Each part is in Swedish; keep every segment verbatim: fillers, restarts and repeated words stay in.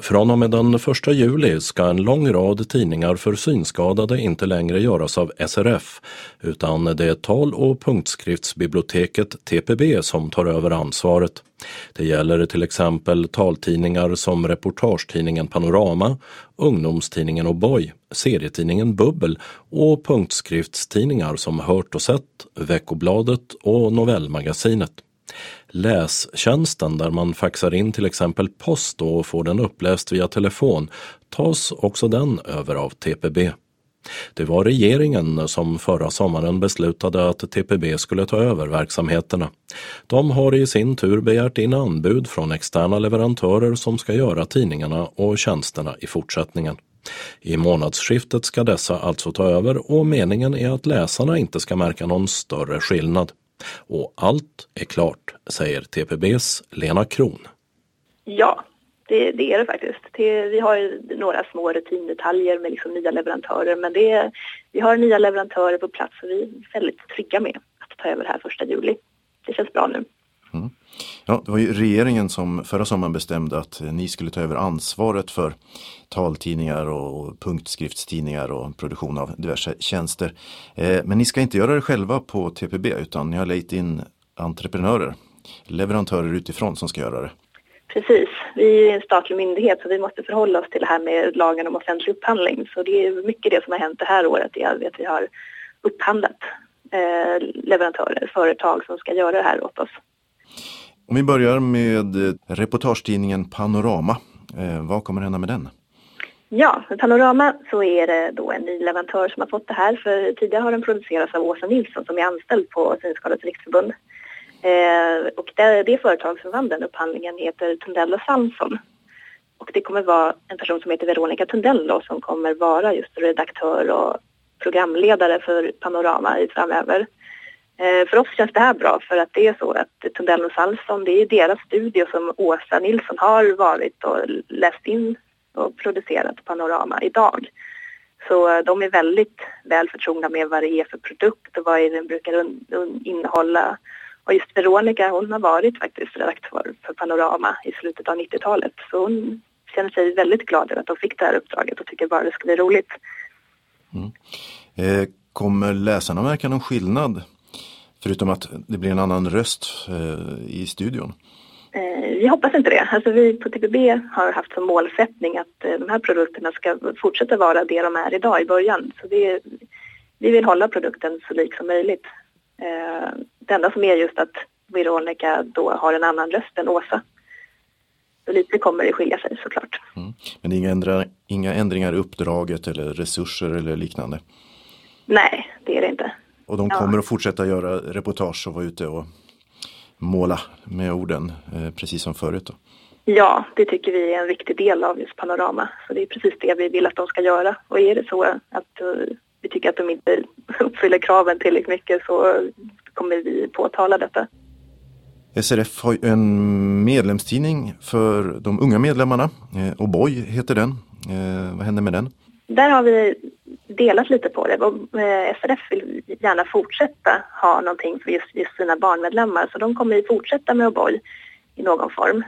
Från och med den första juli ska en lång rad tidningar för synskadade inte längre göras av S R F, utan det är tal- och punktskriftsbiblioteket T P B som tar över ansvaret. Det gäller till exempel taltidningar som reportagetidningen Panorama, ungdomstidningen O'boy, serietidningen Bubbel och punktskriftstidningar som Hört och Sett, Veckobladet och Novellmagasinet. Lästjänsten där man faxar in till exempel post och får den uppläst via telefon tas också den över av T P B. Det var regeringen som förra sommaren beslutade att T P B skulle ta över verksamheterna. De har i sin tur begärt in anbud från externa leverantörer som ska göra tidningarna och tjänsterna i fortsättningen. I månadsskiftet ska dessa alltså ta över och meningen är att läsarna inte ska märka någon större skillnad. Och allt är klart, säger T P B:s Lena Kron. Ja, det, det är det faktiskt. Det, vi har ju några små rutindetaljer med liksom nya leverantörer, men det, vi har nya leverantörer på plats och vi är väldigt trygga med att ta över här första juli. Det känns bra nu. Mm. Ja, det var ju regeringen som förra sommaren bestämde att ni skulle ta över ansvaret för taltidningar och punktskriftstidningar och produktion av diverse tjänster. Eh, men ni ska inte göra det själva på T P B utan ni har lejt in entreprenörer, leverantörer utifrån som ska göra det. Precis, vi är en statlig myndighet så vi måste förhålla oss till det här med lagen om offentlig upphandling. Så det är mycket det som har hänt det här året. Det är att vi har upphandlat eh, leverantörer, företag som ska göra det här åt oss. Om vi börjar med reportagetidningen Panorama. Eh, vad kommer hända med den? Ja, med Panorama så är det då en ny leverantör som har fått det här. För tidigare har den producerats av Åsa Nilsson som är anställd på Synskadades riksförbund. Eh, och det, det företag som vann den upphandlingen heter Tundell och Samson. Och det kommer vara en person som heter Veronica Tundello som kommer vara just redaktör och programledare för Panorama i framöver. Eh, för oss känns det här bra för att det är så att Tundell och Samson, det är deras studio som Åsa Nilsson har varit och läst in och producerat Panorama idag. Så de är väldigt väl förtrogna med vad det är för produkt och vad den brukar un- un- innehålla. Och just Veronica, hon har varit faktiskt redaktör för Panorama i slutet av nittiotalet. Så hon känner sig väldigt glad över att de fick det här uppdraget och tycker bara det ska bli roligt. Mm. Eh, kommer läsarna märka någon skillnad? Förutom att det blir en annan röst eh, i studion? Eh, vi hoppas inte det. Alltså vi på T P B har haft som målsättning att eh, de här produkterna ska fortsätta vara det de är idag i början. Så det, vi vill hålla produkten så lik som möjligt. Eh, det enda som är just att Veronica då har en annan röst än Åsa. Så lite kommer det skilja sig såklart. Mm. Men inga, ändra, inga ändringar i uppdraget eller resurser eller liknande? Nej, det är det inte. Och de kommer ja. att fortsätta göra reportage och vara ute och måla med orden, eh, precis som förut då? Ja, det tycker vi är en viktig del av just Panorama. Så det är precis det vi vill att de ska göra. Och är det så att uh, vi tycker att de inte uppfyller kraven tillräckligt mycket så kommer vi påtala detta. S R F har en medlemstidning för de unga medlemmarna. Eh, O'boy heter den. Eh, vad händer med den? Där har vi delat lite på det. S R F vill gärna fortsätta ha någonting för just, just sina barnmedlemmar. Så de kommer ju fortsätta med O'boy i någon form.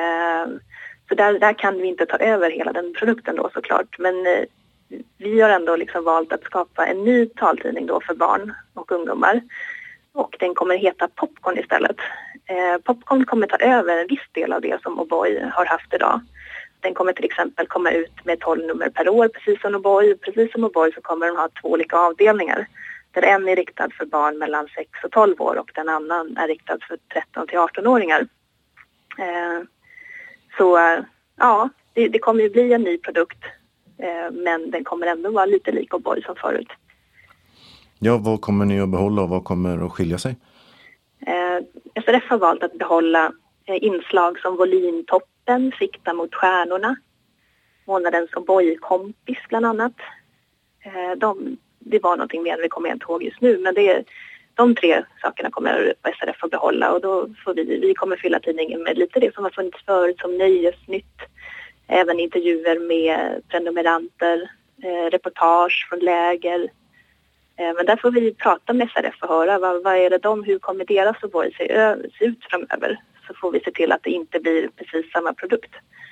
Så där, där kan vi inte ta över hela den produkten då såklart. Men vi har ändå liksom valt att skapa en ny taltidning då för barn och ungdomar. Och den kommer heta Popcorn istället. Popcorn kommer ta över en viss del av det som O'boy har haft idag. Den kommer till exempel komma ut med tolv nummer per år, precis som O'boy. Precis som O'boy så kommer de ha två olika avdelningar. Där en är riktad för barn mellan sex och tolv år och den annan är riktad för tretton till arton-åringar. Eh, så ja, det, det kommer ju bli en ny produkt. Eh, men den kommer ändå vara lite lik O'boy som förut. Ja, vad kommer ni att behålla och vad kommer att skilja sig? Eh, S R F har valt att behålla eh, inslag som volymtoppen, sikta mot stjärnorna, månadens O'boy-kompis bland annat. Eh, de, det var någonting mer än vi kommer inte ihåg just nu, men det är, de tre sakerna kommer S R F att behålla och då får vi, vi kommer fylla tidningen med lite det som har funnits förut som nöjesnytt, även intervjuer med prenumeranter, eh, reportage från läger. Men där får vi prata med S R F och höra vad, vad är det de, hur kommer deras O'boy se, se ut framöver. Så får vi se till att det inte blir precis samma produkt.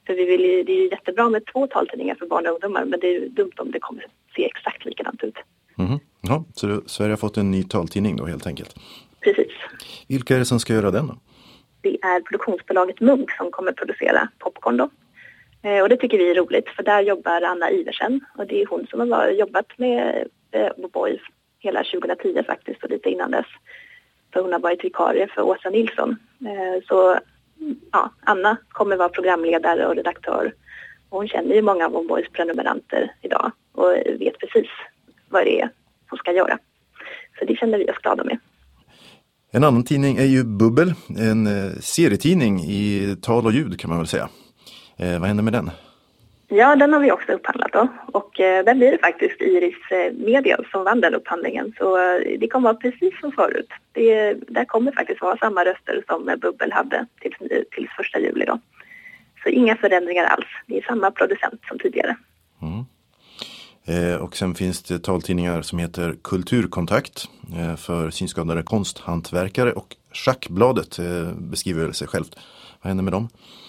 För vi vill ju, det är ju jättebra med två taltidningar för barn och ungdomar, men det är ju dumt om det kommer se exakt likadant ut. Mm. Ja, så Sverige har fått en ny taltidning då helt enkelt. Precis. Vilka är det som ska göra den då? Det är produktionsbolaget Munk som kommer producera Popcorn då. Eh, och det tycker vi är roligt, för där jobbar Anna Iversen. Och det är hon som har jobbat med eh, Boys hela tjugohundratio faktiskt och lite innan dess. För hon har varit vikarie för Åsa Nilsson. Eh, så ja, Anna kommer vara programledare och redaktör. Och hon känner ju många av Boys prenumeranter idag och vet precis vad det är hon ska göra. Så det känner vi oss glada med. En annan tidning är ju Bubbel, en eh, serietidning i tal och ljud kan man väl säga. Eh, vad händer med den? Ja, den har vi också upphandlat då. Och eh, där blir det faktiskt Iris eh, Media som vann den upphandlingen. Så eh, det kommer vara precis som förut. Det, där kommer faktiskt vara samma röster som eh, Bubbel hade till, till första juli då. Så inga förändringar alls. Det är samma producent som tidigare. Mm. Eh, och sen finns det taltidningar som heter Kulturkontakt eh, för synskadade konsthantverkare och Schackbladet eh, beskriver sig självt. Vad händer med dem?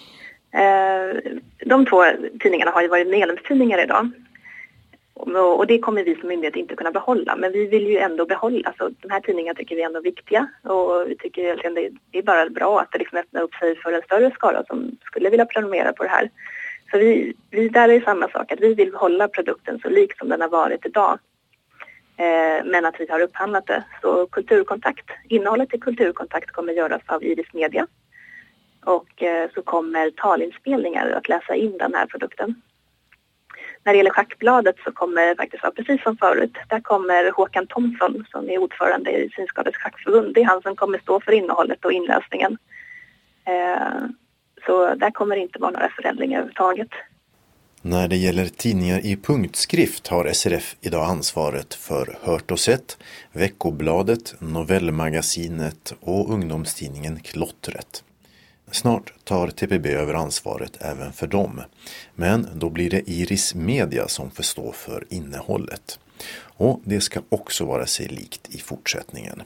Eh, de två tidningarna har ju varit medlemstidningar idag. Och, och det kommer vi som myndighet inte kunna behålla. Men vi vill ju ändå behålla. Alltså, de här tidningarna tycker vi är ändå viktiga. Och vi tycker egentligen det, det är bara bra att det liksom öppnar upp sig för en större skara som skulle vilja prenumerera på det här. Så vi, vi där är samma sak, att vi vill hålla produkten så lik som den har varit idag. Eh, men att vi har upphandlat det. Så kulturkontakt, innehållet i kulturkontakt kommer göras av Iris Media. Och eh, så kommer talinspelningar att läsa in den här produkten. När det gäller Schackbladet så kommer det faktiskt vara precis som förut. Där kommer Håkan Thomsson som är ordförande i Synskadades schackförbund. Det är han som kommer stå för innehållet och inläsningen. Eh, Så där kommer det inte vara några förändringar överhuvudtaget. När det gäller tidningar i punktskrift har S R F idag ansvaret för Hört och sett, Veckobladet, Novellmagasinet och ungdomstidningen Klottret. Snart tar T P B över ansvaret även för dem. Men då blir det Iris Media som får stå för innehållet. Och det ska också vara sig likt i fortsättningen.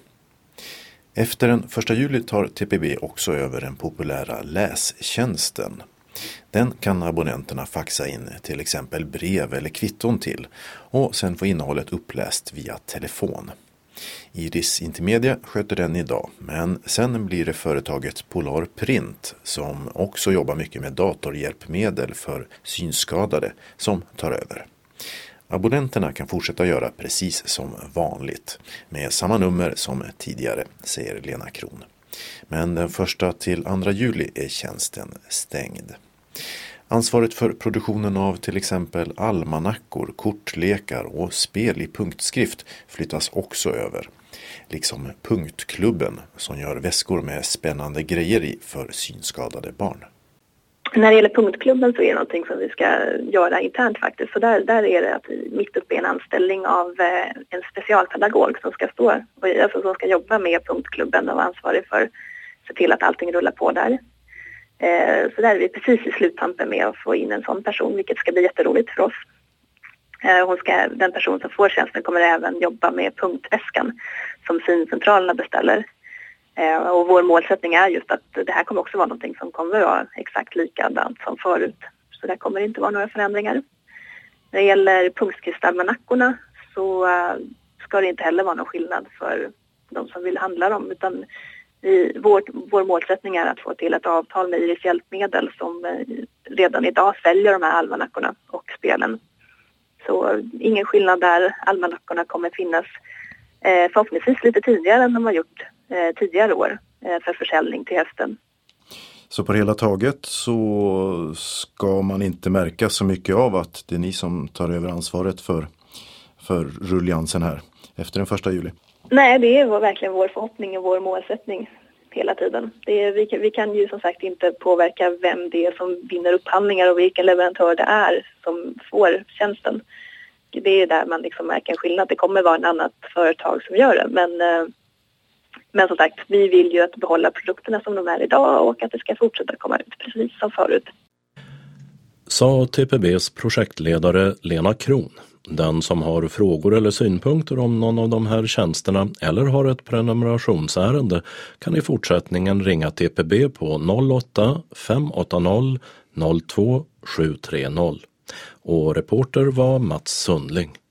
Efter den första juli tar T P B också över den populära lästjänsten. Den kan abonnenterna faxa in till exempel brev eller kvitton till och sen få innehållet uppläst via telefon. Iris Intermedia sköter den idag, men sen blir det företaget Polar Print som också jobbar mycket med datorhjälpmedel för synskadade som tar över. Abonnenterna kan fortsätta göra precis som vanligt med samma nummer som tidigare, säger Lena Kron. Men den första till andra juli är tjänsten stängd. Ansvaret för produktionen av till exempel almanackor, kortlekar och spel i punktskrift flyttas också över. Liksom Punktklubben som gör väskor med spännande grejer i för synskadade barn. När det gäller Punktklubben så är det någonting som vi ska göra internt faktiskt. Så där, där är det att vi mitt uppe i en anställning av eh, en specialpedagog som ska stå, alltså som ska jobba med Punktklubben och vara ansvarig för att se till att allting rullar på där. Eh, så där är vi precis i sluttampen med att få in en sån person, vilket ska bli jätteroligt för oss. Eh, hon ska, den person som får tjänsten kommer även jobba med punktväskan som syncentralerna beställer. Och vår målsättning är just att det här kommer också vara någonting som kommer att vara exakt likadant som förut. Så det kommer inte vara några förändringar. När det gäller punktskriftsalmanackorna så ska det inte heller vara någon skillnad för de som vill handla dem. Utan vi, vår, vår målsättning är att få till ett avtal med Iris Hjälpmedel som redan idag säljer de här almanackorna och spelen. Så ingen skillnad där. Almanackorna kommer finnas förhoppningsvis lite tidigare än de har gjort tidigare år för försäljning till hösten. Så på hela taget så ska man inte märka så mycket av att det är ni som tar över ansvaret för, för rulliansen här efter den första juli? Nej, det är verkligen vår förhoppning och vår målsättning hela tiden. Det är, vi, kan, vi kan ju som sagt inte påverka vem det är som vinner upphandlingar och vilken leverantör det är som får tjänsten. Det är där man liksom märker en skillnad. Det kommer vara ett annat företag som gör det, men Men som sagt, vi vill ju att behålla produkterna som de är idag och att det ska fortsätta komma ut precis som förut. Sa T P B:s projektledare Lena Kron. Den som har frågor eller synpunkter om någon av de här tjänsterna eller har ett prenumerationsärende kan i fortsättningen ringa T P B på noll åtta fem åtta noll noll två sju tre noll. Och reporter var Mats Sundling.